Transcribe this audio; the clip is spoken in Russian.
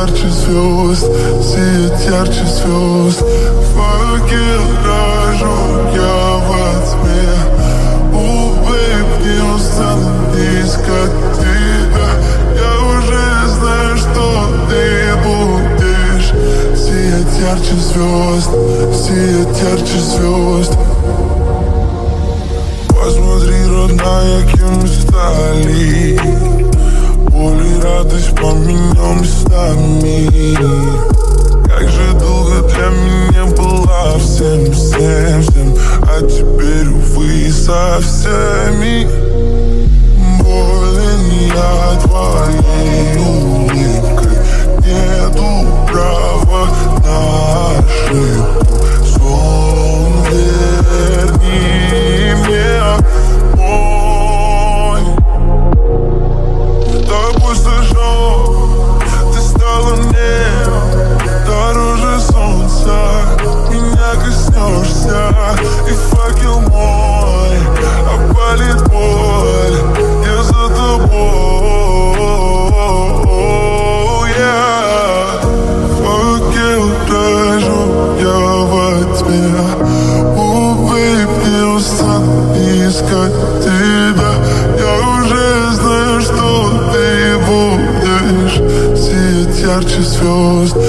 ярче звезд, сияет ярче звезд. Факел рожу я во тьме. Бэйб, не устану искать тебя. Я уже знаю, что ты будешь сиять ярче звезд, сиять ярче звезд. Посмотри, родная, кем мы стали. Боль и радость поменял местами. Как же долго для меня была всем, всем, всем. А теперь, увы, со всеми. Болен я твоей улыбкой. Нету права на ошибку. Сон верни мне мой. Тобой сожжен, ты стала мне дороже солнца. Меня коснешься, и факел мой опалит боль. Я за тобой, yeah. Факел рожу я во тьме. Бэйб, не устану искать тебя. Я уже знаю, что ты будешь сиять ярче звезд,